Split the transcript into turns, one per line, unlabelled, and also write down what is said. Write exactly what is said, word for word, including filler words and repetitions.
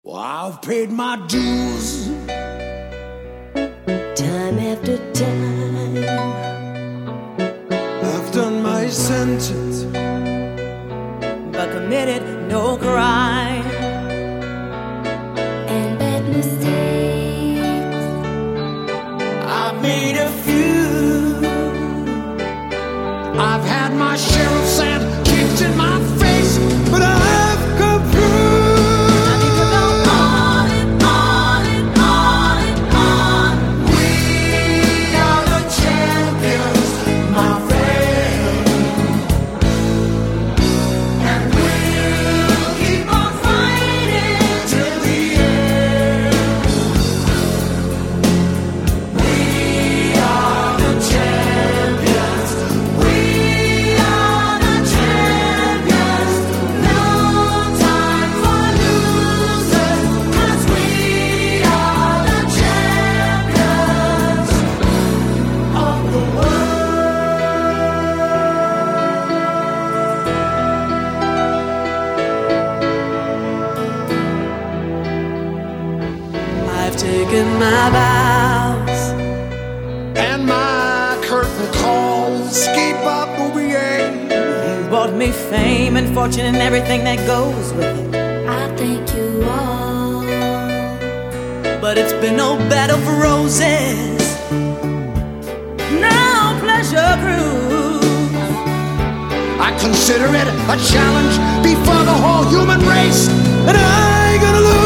Well, I've paid my dues
time after time.
I've done my sentence,
but committed no crime.
And bad mistakes,
I've made a few. I've had my share of sand kicked in my face, but I've come through.
I've taken my vows
And my curtain calls keep up moving.
You brought me fame and fortune and everything that goes with it.
I thank you all,
But it's been no bed of roses, no pleasure cruise.
I consider it a challenge before the whole human race, and I ain't gonna lose.